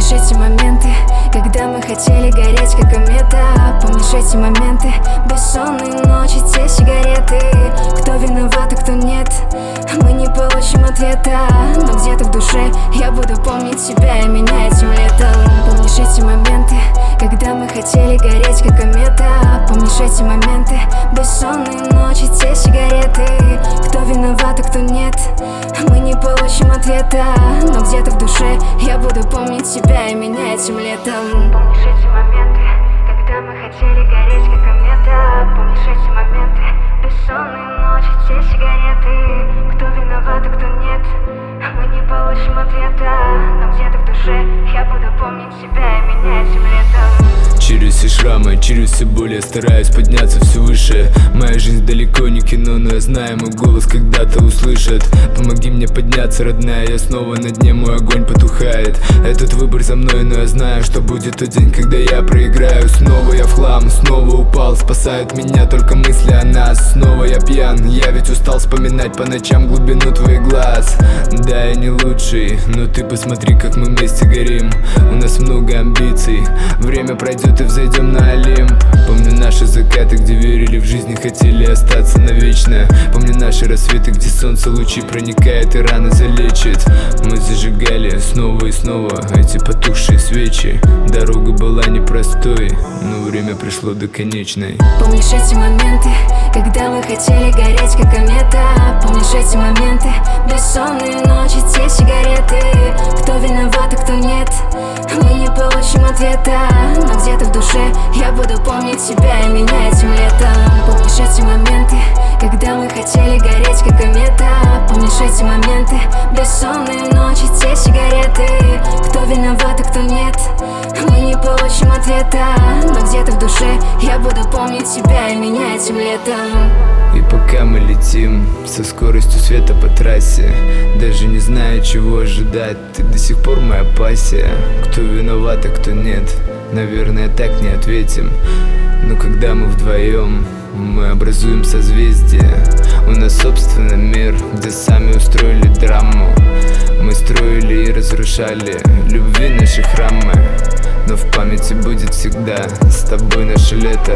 Помнишь эти моменты, когда мы хотели гореть как комета? Помнишь эти моменты, бессонные ночи, те сигареты? Кто виноват, а кто нет, мы не получим ответа. Но где-то в душе я буду помнить себя и меня этим летом. Помнишь эти моменты, когда мы хотели гореть как комета? Помнишь эти моменты, бессонные ночи, те сигареты? Кто виноват, а кто нет, мы не получим ответа. Но где-то в душе я буду помнить себя и меня этим летом. Помнишь эти моменты, когда мы хотели гореть как комета? Помнишь эти моменты, бессонные ночи, те сигареты? Кто виноват, а кто нет, мы не получим ответа. Но где-то в душе я буду помнить себя и меня этим летом. Через все шрамы, через все боли я стараюсь подняться все выше. Моя жизнь далеко не кино, но я знаю, мой голос когда-то услышат. Помоги мне подняться, родная, я снова на дне, мой огонь потухает. Этот выбор за мной, но я знаю, что будет тот день, когда я проиграю. Снова я в хлам, снова упал, спасают меня только мысли о нас. Снова я пьян, я ведь устал вспоминать по ночам глубину твоих глаз. Да, я не лучший, но ты посмотри, как мы вместе горим. У нас много амбиций, время пройдет и взойдем на Олимп. Помню наши закаты, где верили в жизнь и хотели остаться навечно. Помню наши рассветы, где солнце лучи проникает и раны залечит. Мы зажигали снова и снова эти потухшие свечи. Дорога была непростой, но время пришло до конечной. Помнишь эти моменты, когда мы хотели гореть как комета? Помнишь эти моменты, бессонные ночи, те сигареты? Кто виноват, а кто нет, мы не получим ответа. Но где-то в душе я буду помнить себя и меня этим летом. Помнишь эти моменты, когда мы хотели гореть как комета? Помнишь эти моменты, бессонные ночи, те сигареты? Кто виноват, а кто нет, мы не получим ответа. Но где-то в душе я буду помнить себя и меня этим летом. И пока мы летим со скоростью света по трассе, даже не зная, чего ожидать, ты до сих пор моя пассия. Кто виноват, а кто нет, наверное, так не ответим. Но когда мы вдвоем, мы образуем созвездие. У нас собственный мир, где сами устроили драму. Мы строили и разрушали любви наши храмы. Но в памяти будет всегда с тобой наше лето.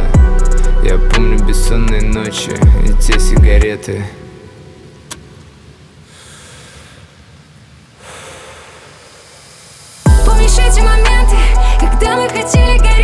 Я помню бессонные ночи и те сигареты. Помнишь эти моменты, когда мы хотели гореть